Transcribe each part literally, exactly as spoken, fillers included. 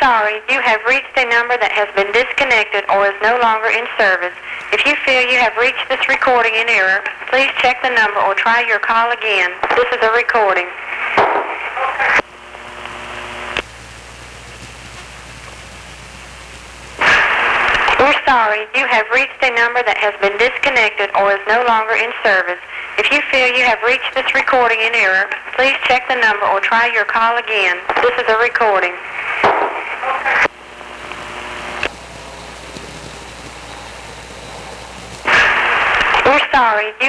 sorry, you have reached a number that has been disconnected or is no longer in service. If you feel you have reached this recording in error, please check the number or try your call again. This is a recording. We're sorry, you have reached a number that has been disconnected or is no longer in service. If you feel you have reached this recording in error, please check the number or try your call again. This is a recording. We're sorry, you...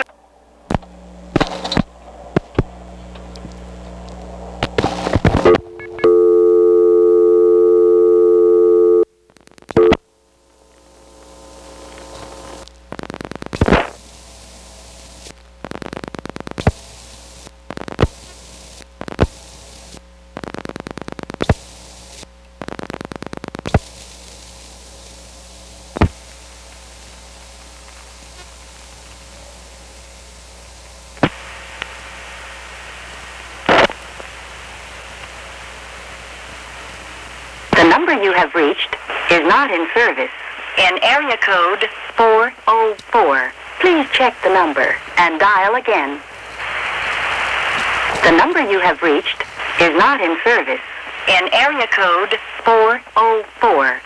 The number you have reached is not in service. In area code four oh four, please check the number and dial again. The number you have reached is not in service. In area code four oh four.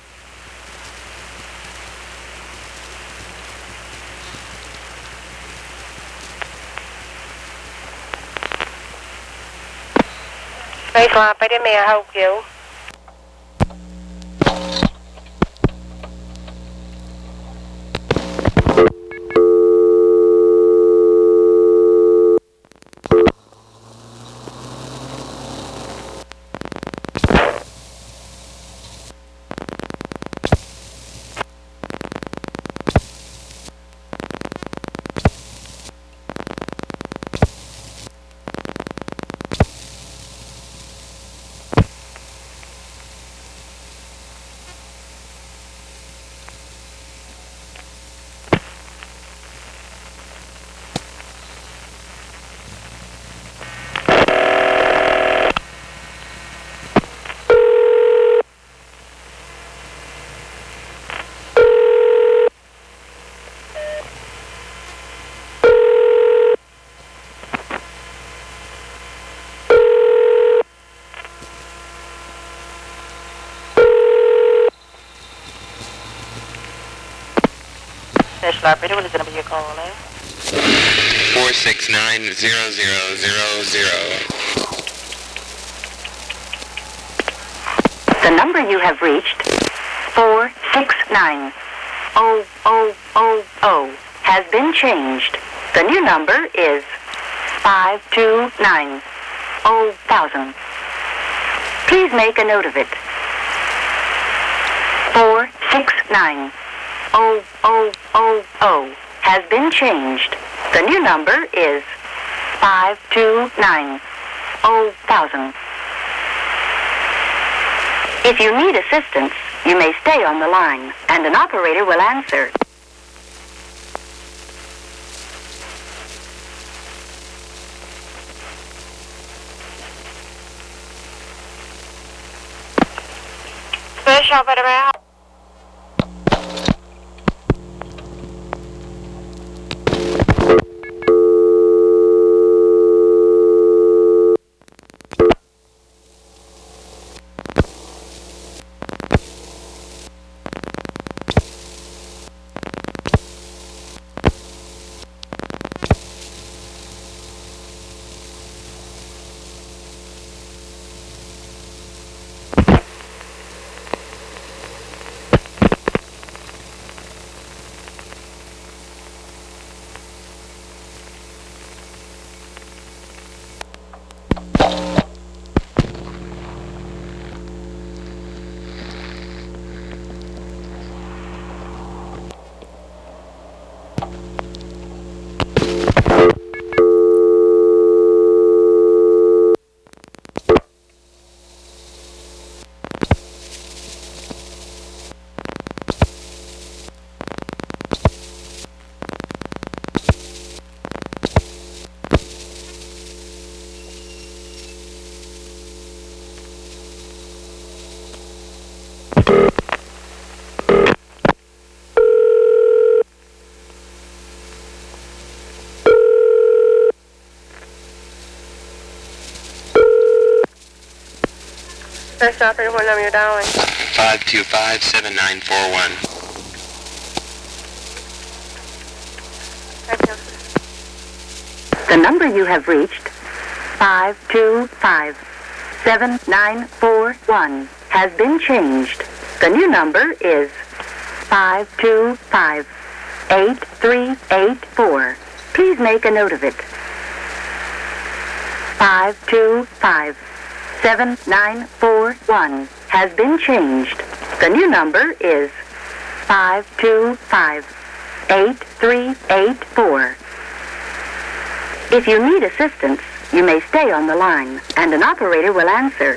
Baseline, but may I help you? Special operator, what is the number you're calling? four six nine zero zero zero zero. The number you have reached, four six nine zero zero zero zero, has been changed. The new number is five two nine zero thousand. Please make a note of it. four six nine zero zero zero zero has been changed. The new number is five two nine zero thousand. If you need assistance, you may stay on the line, and an operator will answer. Special operator, may I help? Special operator, what number you're dialing? five two five, seven nine four one. The number you have reached, five two five, seven nine four one, has been changed. The new number is five two five, eight three eight four. Please make a note of it. five two five, seven nine four one has been changed. The new number is five two five, eight three eight four. If you need assistance, you may stay on the line, and an operator will answer.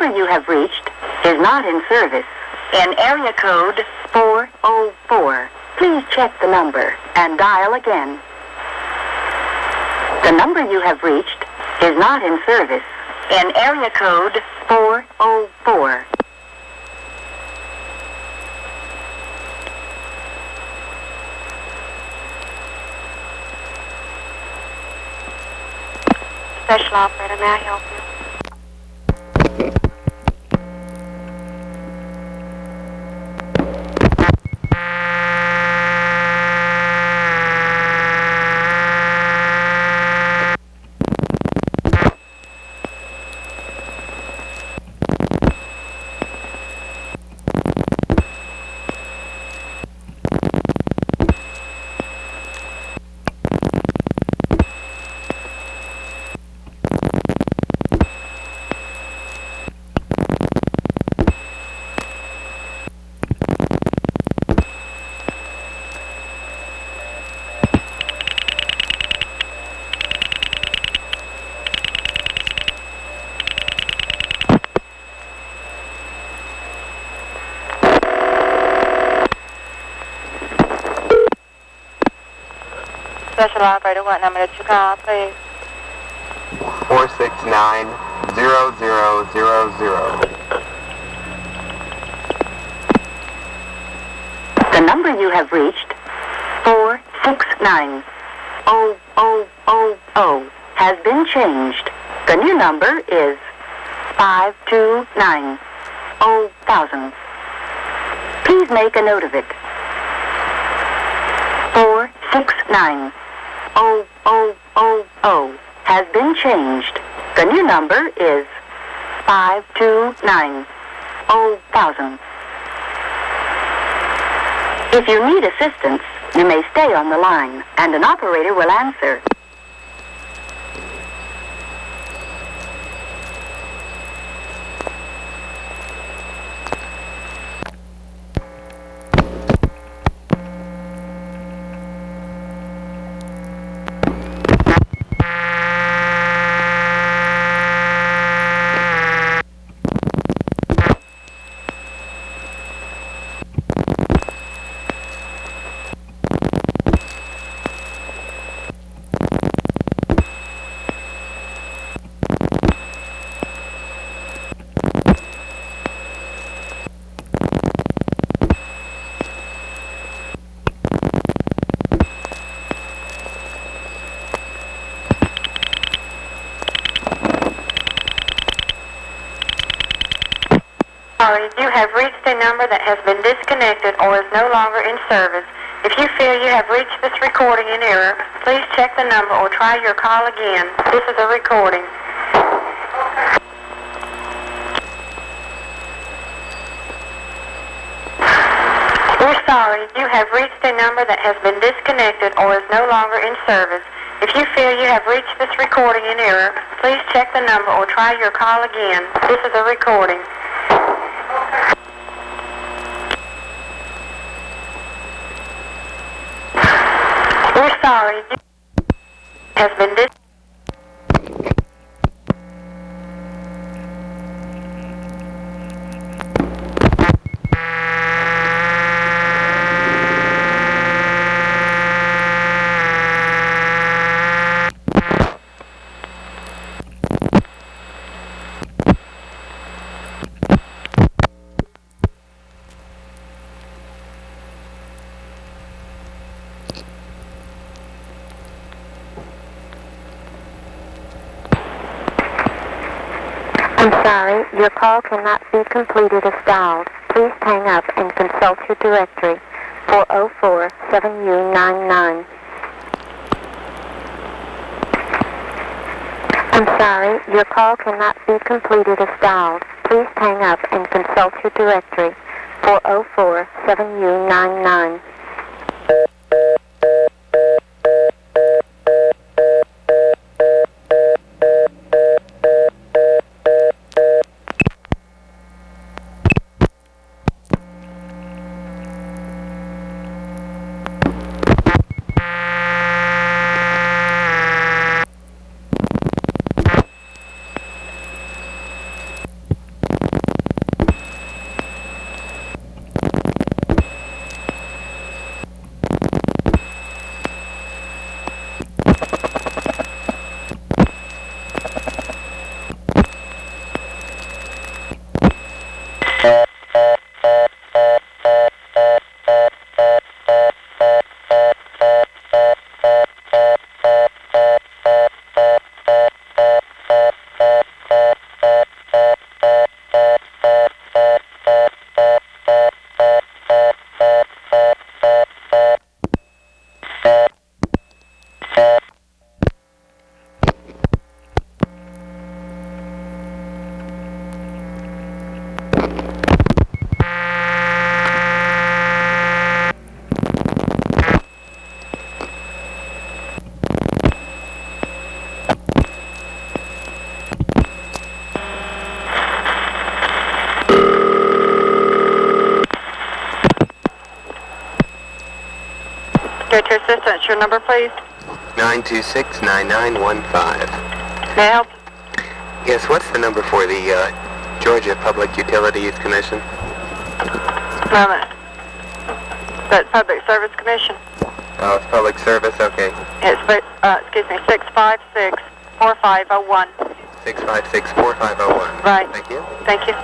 number you have reached is not in service. In area code four oh four, please check the number and dial again. The number you have reached is not in service. In area code four oh four. Special operator, may I help you? Special operator, what number did you call, please? four six nine, zero zero zero zero. The number you have reached, four six nine, zero zero zero zero, has been changed. The new number is five two nine, zero thousand. Please make a note of it. four six nine, zero zero zero zero has been changed. The new number is five two nine, zero thousand. If you need assistance, you may stay on the line, and an operator will answer. Sorry, you have reached a number that has been disconnected or is no longer in service. If you feel you have reached this recording in error, please check the number or try your call again. This is a recording. We're sorry, you have reached a number that has been disconnected or is no longer in service. If you feel you have reached this recording in error, please check the number or try your call again. This is a recording. We're sorry, you has been dis- I'm sorry, your call cannot be completed as dialed. Please hang up and consult your directory. four oh four, seven U nine nine. I'm sorry, your call cannot be completed as dialed. Please hang up and consult your directory. four oh four, seven U nine nine. assistance. Your number, please. nine two six, nine nine one five. May I help? Yes, what's the number for the uh, Georgia Public Utilities Commission? Moment. That's Public Service Commission. Oh, it's Public Service, okay. It's, uh, excuse me, six five six, four five zero one. six five six, four five zero one. Right. Thank you. Thank you.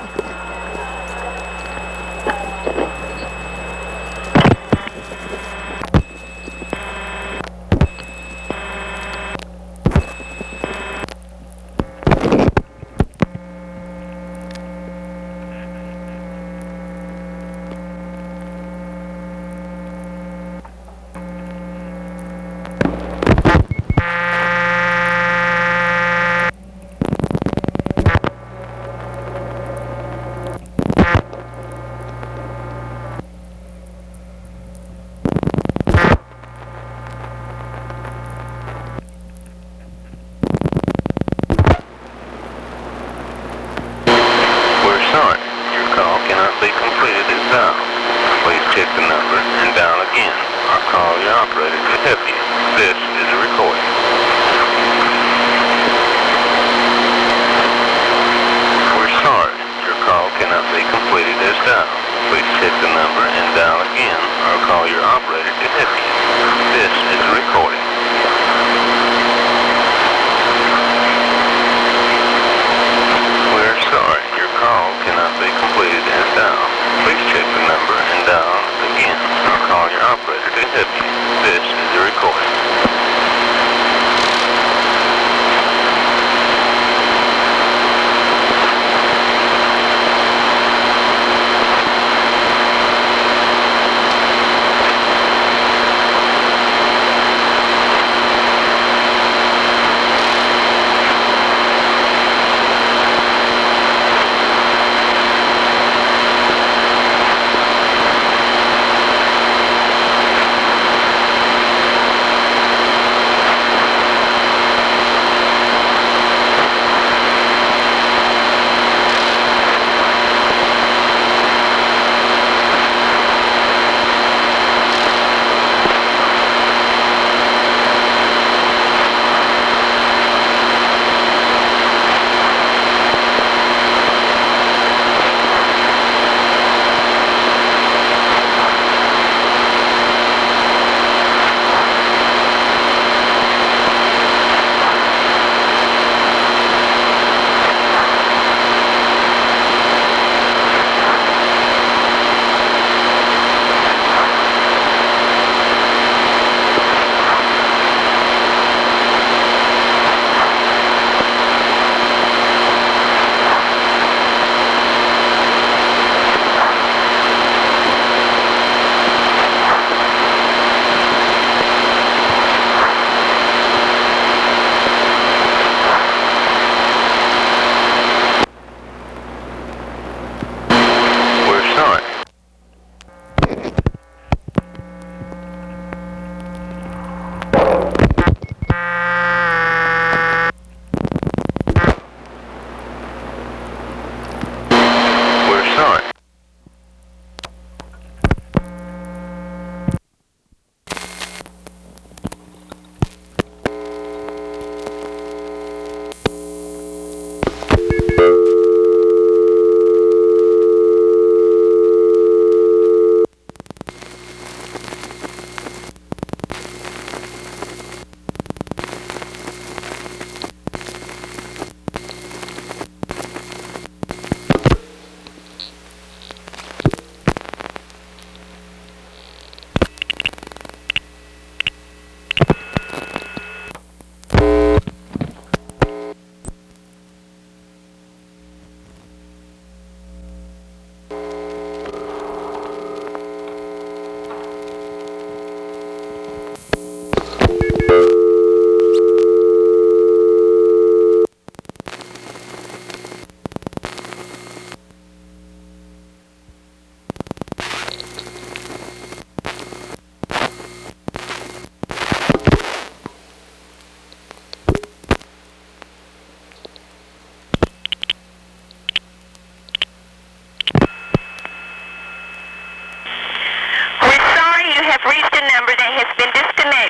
We're sorry you have reached a number that has been disconnected.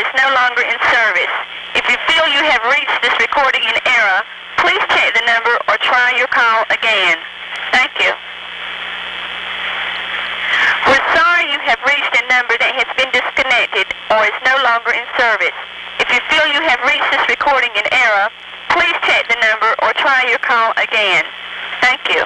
is no longer in service. If you feel you have reached this recording in error, please check the number or try your call again. Thank you. We're sorry you have reached a number that has been disconnected or is no longer in service. If you feel you have reached this recording in error, please check the number or try your call again. Thank you.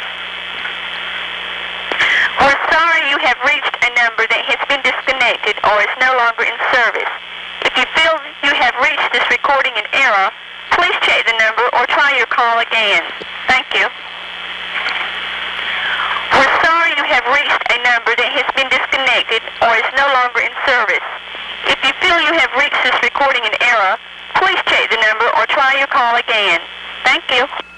We're sorry you have reached a number that has been disconnected or is no longer in service. If you feel you have reached this recording in error, please check the number or try your call again. Thank you. We're sorry you have reached a number that has been disconnected or is no longer in service. If you feel you have reached this recording in error, please check the number or try your call again. Thank you.